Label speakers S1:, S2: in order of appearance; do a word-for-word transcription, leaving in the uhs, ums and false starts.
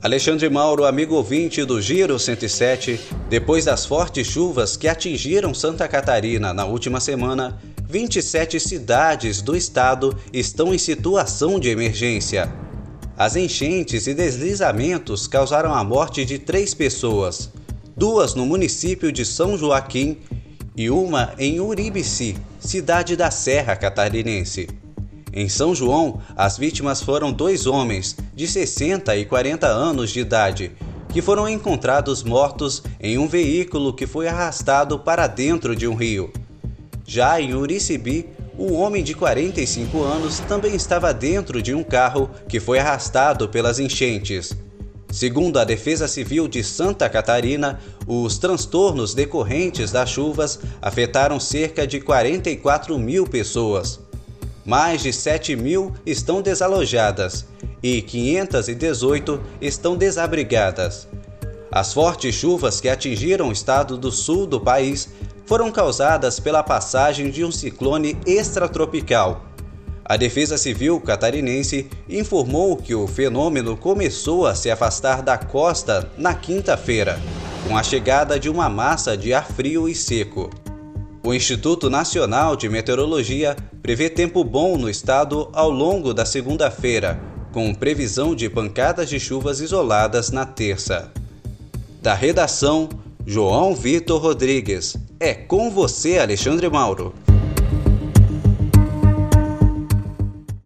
S1: Alexandre Mauro, amigo ouvinte do Giro cento e sete, depois das fortes chuvas que atingiram Santa Catarina na última semana, vinte e sete cidades do estado estão em situação de emergência. As enchentes e deslizamentos causaram a morte de três pessoas, duas no município de São Joaquim e uma em Uribici, cidade da Serra Catarinense. Em São João, as vítimas foram dois homens de sessenta e quarenta anos de idade, que foram encontrados mortos em um veículo que foi arrastado para dentro de um rio. Já em Uricibi, um homem de quarenta e cinco anos também estava dentro de um carro que foi arrastado pelas enchentes. Segundo a Defesa Civil de Santa Catarina, os transtornos decorrentes das chuvas afetaram cerca de quarenta e quatro mil pessoas. Mais de sete mil estão desalojadas e quinhentas e dezoito estão desabrigadas. As fortes chuvas que atingiram o estado do sul do país foram causadas pela passagem de um ciclone extratropical. A Defesa Civil catarinense informou que o fenômeno começou a se afastar da costa na quinta-feira, com a chegada de uma massa de ar frio e seco. O Instituto Nacional de Meteorologia prevê tempo bom no estado ao longo da segunda-feira, com previsão de pancadas de chuvas isoladas na terça. Da redação, João Vitor Rodrigues. É com você, Alexandre Mauro.